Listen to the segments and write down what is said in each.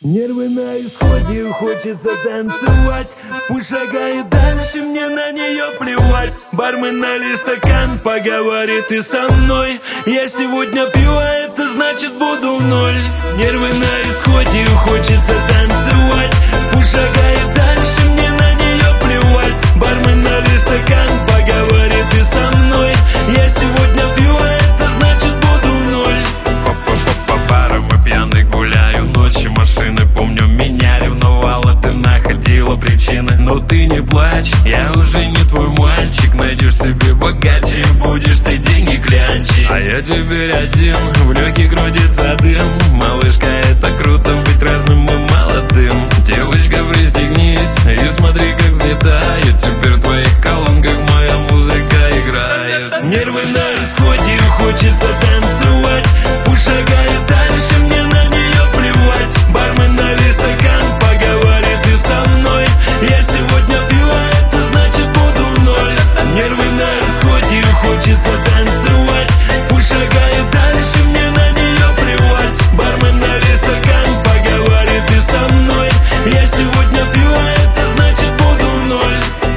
Нервы на исходе, хочется танцевать. Пусть шагает дальше, мне на нее плевать. Бармен налей стакан, поговори ты со мной. Я сегодня пью, а это значит буду в ноль. Нервы на исходе, хочется танцевать. Пусть шагает дальше, мне на нее плевать. Бармен налей стакан, поговори ты со мной. Я сегодня пью, а это значит буду в ноль. По барам и пьяный гуляю ночи, машины. Помню, меня ревновала, ты находила причины. Но ты не плачь, я уже не твой мальчик. Найдешь себе богаче и будешь ты деньги клянчить. А я теперь один, в легких крутится дым. Малышка, это круто быть разным и молодым. Девочка, пристегнись и смотри, как взлетаю. Теперь в твоих колонках моя музыка играет. Нервы на исходе, хочется танцевать. Пусть шагает дальше, мне на нее плевать. Бармен налей стакан, поговори ты со мной. Я сегодня пью, а это значит буду в ноль. Нервы на исходе, хочется танцевать. Пусть шагает дальше, мне на нее плевать. Бармен налей стакан, поговори ты со мной. Я сегодня пью, а это значит буду в ноль.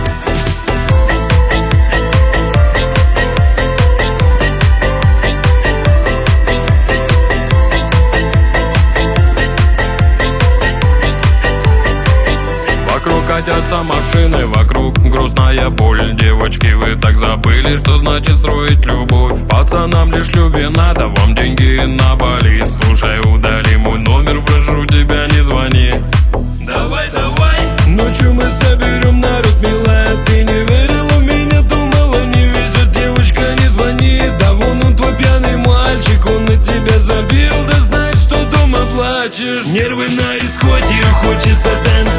Вокруг катятся машины, вокруг грустная боль. Девочки, вы так забыли, что значит строить любовь. Пацанам лишь любви надо, вам деньги на Бали. Слушай, удали мой номер, прошу тебя, не звони. Давай, давай. Ночью мы соберем народ, милая. Ты не верила в меня, думала, не везет. Девочка, не звони, да вон он твой пьяный мальчик. Он на тебя забил, да знает, что дома плачешь. Нервы на исходе, хочется танцевать.